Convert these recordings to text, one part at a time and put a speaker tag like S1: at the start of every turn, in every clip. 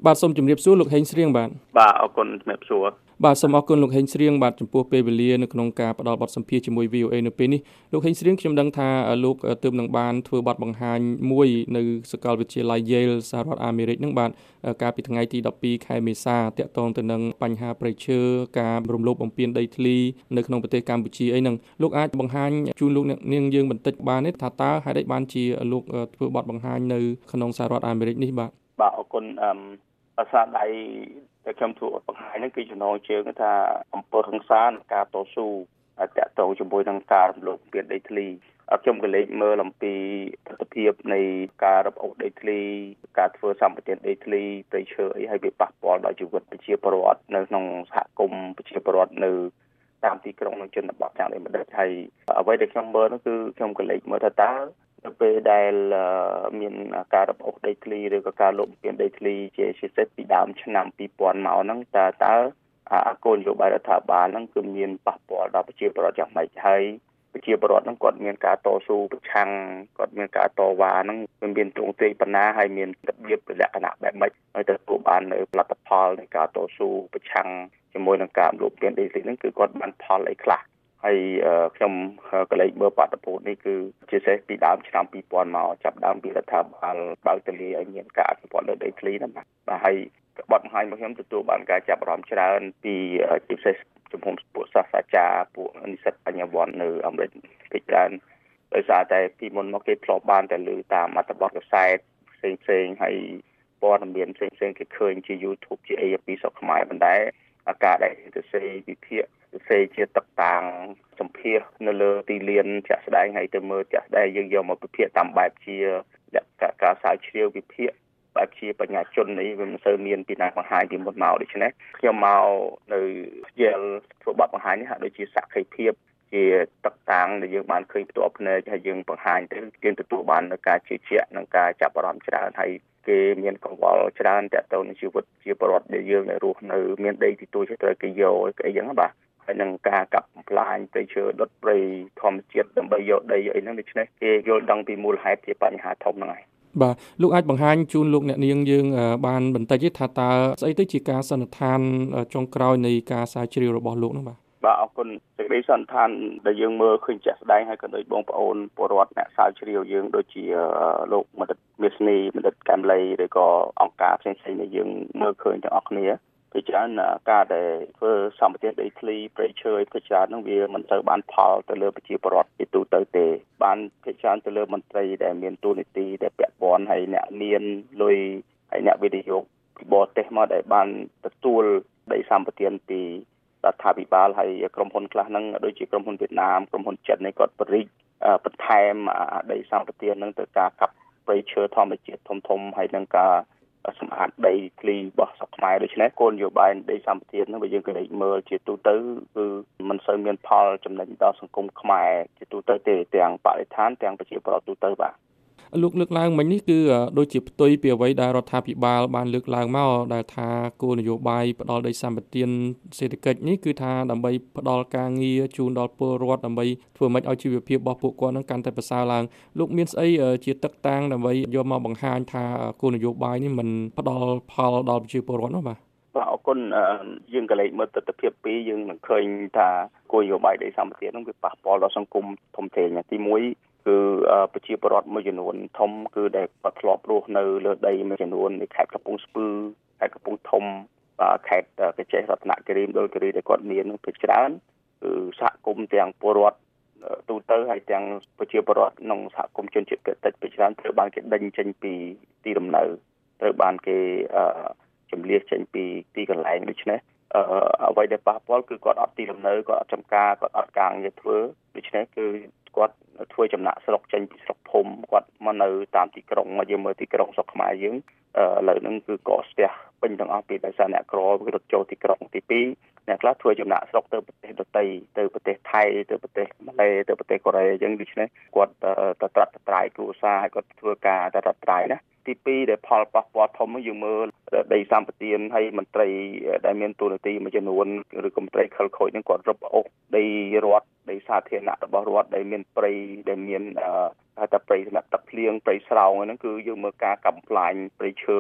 S1: បាទសូមជម្រាបសួរលោកហេងស្រៀងបាទ
S2: អរគុណជំរាបសួរ
S1: បាទសូមអរគុណលោកហេងស្រៀងបាទចំពោះពេលវេលានៅក្នុងការផ្ដល់បទសម្ភាសន៍ជាមួយ VOA នៅពេលនេះលោកហេងស្រៀងខ្ញុំដឹងថាលោកទើបនឹងបានធ្វើបទបង្ហាញមួយនៅសាកលវិទ្យាល័យ Yale សហរដ្ឋអាមេរិកនឹងបាទកាលពីថ្ងៃទី12ខែមេសាទាក់ទងទៅនឹងបញ្ហាព្រៃឈើការរំលោភបំពានដីធ្លីនៅក្នុងប្រទេសកម្ពុជាអីហ្នឹងលោកអាចបង្ហាញជូនលោកអ្នកនាងយើងបន្តិចបានទេថាតើហេតុអីបានជាលោកធ្វើបទបង្ហាញនៅក្នុងសហរដ្ឋអាមេរិកនេះបាទ
S2: អរគុណភាសាដៃដែលខ្ញុំធ្វើបង្ហាញហ្នឹងគឺចំណងជើងថាអំពើហិង្សានិងការតស៊ូតាក់ទងជាមួយនឹងការរំលោភបំពានដីធ្លីខ្ញុំក៏លេចមើលអំពីទស្សនវិជ្ជានៃការរឹបអូសដីធ្លីការធ្វើសម្បត្តិដីធ្លីព្រៃឈើអីឲ្យវាប៉ះពាល់ដល់ជីវិតប្រជាពលរដ្ឋនៅក្នុងសហគមន៍ប្រជាពលរដ្ឋនៅតាមទីក្រុងនិងជនបទយ៉ាងដូចម្ដេចហើយអ្វីដែលខ្ញុំមើលនោះគឺខ្ញុំក៏លេចមើលថាតើនៅពេលដែលមានការរឹបអូសដីធ្លីឬក៏ការលុបបំពានដីធ្លីជាពិសេសពីដើមឆ្នាំ2000មកហ្នឹងតើគោលនយោបាយរដ្ឋាភិបាលហ្នឹងគឺមានប៉ះពាល់ដល់ប្រជាពលរដ្ឋយ៉ាងម៉េចហើយប្រជាពលរដ្ឋហ្នឹងគាត់មានការតស៊ូប្រឆាំងគាត់មានការតវ៉ាហ្នឹងវាមានទ្រង់ទ្រាយប៉ុណ្ណាហើយមានរបៀបលក្ខណៈបែបម៉េចហើយទទួលបាននៅផលិតផលនៃការតស៊ូប្រឆាំងជាមួយនឹងការលុបបំពានដីធ្លីហ្នឹងគឺគាត់បានផលអីខ្លះហើយខ្ញុំក៏លេចមើលបាតុភូតនេះគឺជាពិសេសពីដើមឆ្នាំ2000មកចាប់ដើមពីរដ្ឋាភិបាលបើកទលាឲ្យមានការអភិវឌ្ឍលើដីធ្លីហ្នឹងបាទហើយបទបង្ហាញរបស់ខ្ញុំទទួលបានការចាប់អារម្មណ៍ច្រើនពីជាពិសេសជំនុំពួកសាស្ត្រាចារ្យពួកនិស្សិតបញ្ញវន្តនៅអាមេរិកពីច្រើនដោយសារតែពីមុនមកគេធ្លាប់បានតែលើតាមអត្ថបទកាសែតផ្សេងហើយព័ត៌មានផ្សេងគេឃើញជា YouTube ជាអីពីស្រុកខ្មែរប៉ុន្តែការដែលទៅសេវិភាគសេជាតកតាងសម្ភាសនៅលើទីលានជាក់ស្ដែងហើយទៅមើលជាក់ស្ដែងយើងយកមកវិភាគតាមបែបជាការស្រាវជ្រាវវិភាគបែបជាបញ្ញាជននេះវាមិនសូវមានពីណាបង្ហាញពីមុនមកដូច្នេះខ្ញុំមកនៅយាលធ្វើបទបង្ហាញនេះហាក់ដូចជាសក្ខីភាពជាតកតាងដែលយើងបានឃើញផ្ទាល់ភ្នែកហើយយើងបង្ហាញទៅយើងទទួលបាននូវការជឿជាក់និងការចាប់អារម្មណ៍ច្រើនហើយគេមានកង្វល់ច្រើនតាក់ទងនឹងជីវិតជាពលរដ្ឋដែលយើងរស់នៅមានដីទីទួចត្រូវគេយកអីចឹងបាទហើយនឹងការកាប់បំផ្លាញព្រៃឈើដុតព្រៃធម្មជាតិដើម្បីយកដីអីហ្នឹងដូច្នេះគេយល់ដឹងពីមូលហេតុជាបញ្ហាធំហ្នឹងហើយ
S1: បាទលោកអាចបង្ហាញជូនលោកអ្នកនាងយើងបានបន្តិចទេថាតើស្អីទៅជាការសន្និដ្ឋានចុងក្រោយនៃការស្រាវជ្រាវរបស់លោកនោះបាទ
S2: អរគុណសេចក្តីសន្និដ្ឋានដែលយើងមើលឃើញជាក់ស្ដែងហើយក៏ដូចបងប្អូនពលរដ្ឋអ្នកស្រាវជ្រាវយើងដូចជាលោកបណ្ឌិតមាសនីបណ្ឌិតកែមលីឬក៏អង្គការផ្សេងៗដែលយើងមើលឃើញទាំងអស់គ្នាពីច្រើនការដែលធ្វើសម្បត្តិដីធ្លីព្រៃឈើពីច្រើនហ្នឹងវាមិនទៅបានផលទៅលើប្រជាពលរដ្ឋពីទូទៅទេបានពីច្រើនទៅលើមន្ត្រីដែលមានតួនាទីដែលពាក់ព័ន្ធហើយអ្នកមានលុយហើយអ្នកវិនិយោគពីបរទេសមកដែលបានទទួលដីសម្បត្តិពីរដ្ឋាភិបាលហើយក្រុមហ៊ុនខ្លះហ្នឹងដូចជាក្រុមហ៊ុនវៀតណាមក្រុមហ៊ុនចិននេះគាត់បរិយាបន្ថែមដីសម្បត្តិហ្នឹងទៅការកាប់ព្រៃឈើធម្មជាតិធំហើយនឹងការសម្អាតដីធ្លីរបស់ស្រុកខ្មែរដូច្នេះគោលនយោបាយដីសម្បត្តិហ្នឹងបើយើងក៏មើលជាទូទៅគឺមិនសូវមានផលចំណេញដល់សង្គមខ្មែរជាទូទៅទេទាំងបរិស្ថានទាំងប្រជាពលរដ្ឋទូទៅបាទ
S1: លោកលើកឡើងមិញនេះគឺដូចជាផ្ទុយពីអ្វីដែលរដ្ឋាភិបាលបានលើកឡើងមកដែលថាគោលនយោបាយផ្ដល់ដីសម្បត្តិសេដ្ឋកិច្ចនេះគឺថាដើម្បីផ្ដល់ការងារជូនដល់ពលរដ្ឋដើម្បីធ្វើម៉េចឲ្យជីវភាពរបស់ពួកគាត់នឹងកាន់តែប្រសើរឡើងលោកមានស្អីជាទឹកតាំងដើម្បីយកមកបង្ហាញថាគោលនយោបាយនេះមិនផ្ដល់ផលដល់ប្រជាពលរដ្ឋនោះបាទ
S2: អរគុណយើងក៏លេខមើលទស្សនវិជ្ជាពីរយើងនឹងឃើញថាគោលនយោបាយដីសម្បត្តិនោះវាប៉ះពាល់ដល់សង្គមធំធេងទី1គឺប្រជាពលរដ្ឋមួយចំនួនធំគឺដែលគាត់ធ្លាប់រស់នៅលើដីមួយចំនួននៃខេត្តកំពង់ស្ពឺខេត្តកំពង់ធំខេត្តកញ្ចេះរតនគិរីមណ្ឌលគិរីដែលគាត់មាននោះភាគច្រើនគឺសហគមន៍ទាំងពលរដ្ឋទូទៅហើយទាំងប្រជាពលរដ្ឋក្នុងសហគមន៍ជនជាតិភាគតិចភាគច្រើនត្រូវបានគេដេញចេញពីទីលំនៅត្រូវបានគេចម្លៀសចេញពីទីកន្លែងដូច្នេះអ្វីដែលប៉ះពាល់គឺគាត់អត់ទីលំនៅគាត់អត់ចំការគាត់អត់ការងារធ្វើដូច្នេះគឺគាត់ធ្វើចំណាក់ស្រុកចេញពីស្រុកភូមិគាត់មកនៅតាមទីក្រុងមកយើងមើលទីក្រុងស្រុកខ្មែរយើងឥឡូវហ្នឹងគឺក៏ស្ទះពេញទាំងអស់ពីដោយសារអ្នកក្រវារត់ចូលទីក្រុងទី2អ្នកខ្លះធ្វើចំណាក់ស្រុកទៅប្រទេសដទៃទៅប្រទេសថៃទៅប្រទេសម៉ាឡេទៅប្រទេសកូរ៉េអញ្ចឹងដូច្នេះគាត់ទៅត្រាត់ត្រាយគ្រួសារហើយគាត់ធ្វើការត្រាត់ត្រាយណាទី2ដែលផលប៉ះពាល់ធំយើងមើលដីសម្បត្តិហើយមន្ត្រីដែលមានតួនាទីមួយចំនួនឬក៏មន្ត្រីខិលខូចហ្នឹងគាត់រឹបអូសដីរដ្ឋដីសាធារណៈរបស់រដ្ឋដែលមានព្រៃដែលមានហៅថាព្រៃសម្រាប់ទឹកភ្លៀងព្រៃស្រោងហ្នឹងគឺយើងមើលការកំប្លាញព្រៃឈើ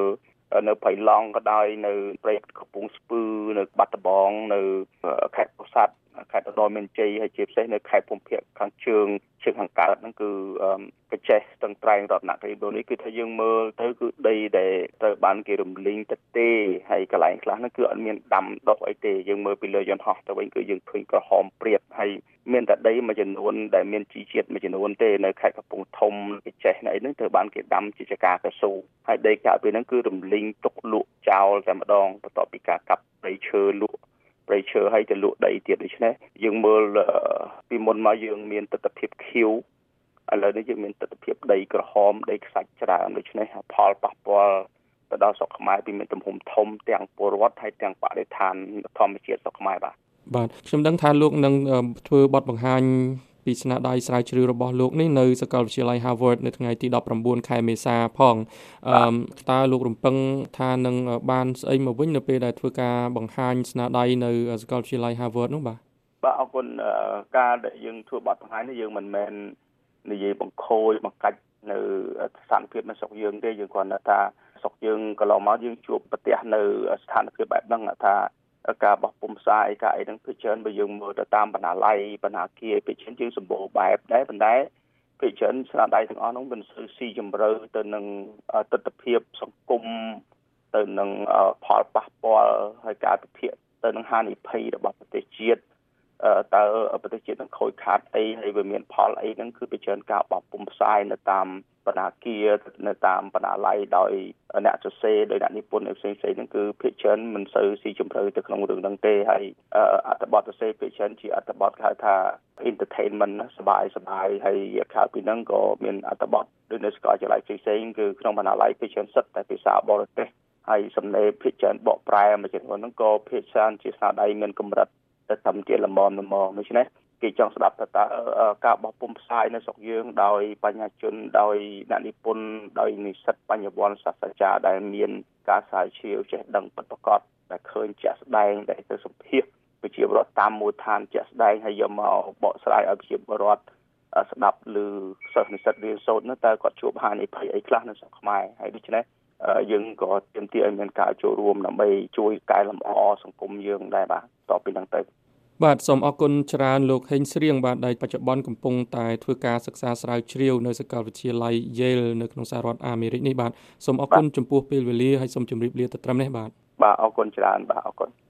S2: នៅព្រៃឡង់ក៏ដោយនៅព្រៃកំពង់ស្ពឺនៅបាត់ដំបងនៅខេត្តពោធិ៍សាត់ខេត្តឧត្តរមានជ័យហើយជាពិសេសនៅខេត្តភូមិភាគខាងជើងខាងកើតហ្នឹងគឺកញ្ចេះស្ទឹងត្រែងរតនគិរីនេះគឺថាយើងមើលទៅគឺដីដែលត្រូវបានគេរំលីងទៅទេហើយកន្លែងខ្លះហ្នឹងគឺអត់មានដាំដុះអីទេយើងមើលពីលើយន្តហោះទៅវិញគឺយើងឃើញក្រហមព្រាបហើយមានតែដីមួយចំនួនដែលមានជីជាតិមួយចំនួនទេនៅខេត្តកំពង់ធំកញ្ចេះនៅអីហ្នឹងត្រូវបានគេដាំជាចកាកស៊ូហើយដីកាពីហ្នឹងគឺរំលីងទុកលក់ចោលតែម្ដងបន្ទាប់ពីការកាប់ព្រៃឈើលក់ព្រៃឈើឲ្យទៅលក់ដីទៀតដូច្នេះយើងមើលពីមុនមកយើងមានទស្សនវិជ្ជាខៀវឥឡូវនេះយើងមានទស្សនវិជ្ជាដីក្រហមដីខ្សាច់ច្រើនដូច្នេះផលប៉ះពាល់ទៅដល់ស្រុកខ្មែរពីមានទំហំធំទាំងពលរដ្ឋហើយទាំងបរិស្ថានធម្មជាតិស្រុកខ្មែរ
S1: បាទខ្ញុំដឹងថាលោកនឹងធ្វើបទបង្ហាញពីស្នាដៃស្រាវជ្រាវរបស់លោកនេះនៅសាកលវិទ្យាល័យ Harvard នៅថ្ងៃទី19ខែមេសាផងតើលោករំពឹងថានឹងបានស្អីមកវិញនៅពេលដែលធ្វើការបង្ហាញស្នាដៃនៅសាកលវិទ្យាល័យ Harvard នោះបាទ
S2: អរគុណការដែលយើងធ្វើបទបង្ហាញនេះយើងមិនមែននិយាយបង្ខូចបង្កាច់នៅស្ថានភាពនៅស្រុកយើងទេយើងគ្រាន់តែថាស្រុកយើងកន្លងមកយើងជួបប្រទះនៅស្ថានភាពបែបហ្នឹងថាការបោះពុម្ពផ្សាយការអីហ្នឹងភាគច្រើនបើយើងមើលទៅតាមបណ្ណាល័យបណ្ណាគារភាគច្រើនយើងសម្បូរបែបដែរប៉ុន្តែភាគច្រើនស្នាដៃទាំងអស់ហ្នឹងមិនសូវស៊ីជម្រៅទៅនឹងទស្សនវិជ្ជាសង្គមទៅនឹងផលប៉ះពាល់ហើយការពិភាក្សាទៅនឹងហានិភ័យរបស់ប្រទេសជាតិតើប្រទេសជាតិនឹងខូចខាតអីហើយវាមានផលអីហ្នឹងគឺភាគច្រើនការបោះពុម្ពផ្សាយនៅតាមបណ្ណាគារនៅតាមបណ្ណាល័យដោយអ្នកសរសេរដោយអ្នកនិពន្ធផ្សេងៗហ្នឹងគឺភាគច្រើនមិនសូវស៊ីជម្រៅទៅក្នុងរឿងហ្នឹងទេហើយអត្ថបទសរសេរភាគច្រើនជាអត្ថបទគេហៅថា entertainment សប្បាយហើយក្រៅពីហ្នឹងក៏មានអត្ថបទដូចនៅសាកលវិទ្យាល័យផ្សេងៗគឺក្នុងបណ្ណាល័យភាគច្រើនសិតតែភាសាបរទេសហើយសំណេរភាគច្រើនបកប្រែមួយចំនួនហ្នឹងក៏ភាគច្រើនជាស្នាដៃមានកម្រិតតែតាមជាលំមដូច្នេះគេចង់ស្ដាប់តើការបោះពុម្ពផ្សាយនៅស្រុកយើងដោយបញ្ញាជនដោយអ្នកនិពន្ធដោយនិស្សិតបញ្ញវន្តសាស្ត្រាចារ្យដែលមានការស្រាវជ្រាវចេះដឹងពិតប្រាកដដែលឃើញជាក់ស្ដែងដែលទៅសម្ភាសប្រជាពលរដ្ឋតាមមូលដ្ឋានជាក់ស្ដែងហើយយកមកបកស្រាយឲ្យប្រជាពលរដ្ឋស្ដាប់ឬសិស្សនិស្សិតរៀនសូត្រនោះតើគាត់ជួបហានិភ័យអីខ្លះនៅស្រុកខ្មែរហើយដូច្នេះយើងក៏ទាមទារឲ្យមានការចូលរួមដើម្បីជួយកែលម្អសង្គមយើងដែរបាទតទៅពីហ្នឹងទៅ
S1: បាទសូមអរគុណច្រើនលោកហេងស្រៀងបាទដែលបច្ចុប្បន្នកំពុងតែធ្វើការសិក្សាស្រាវជ្រាវនៅសាកលវិទ្យាល័យ Yale នៅក្នុងសហរដ្ឋអាមេរិកនេះបាទសូមអរគុណចំពោះពេលវេលាហើយសូមជម្រាបលាទៅត្រឹមនេះបាទ
S2: អរគុណច្រើនបាទអរគុណ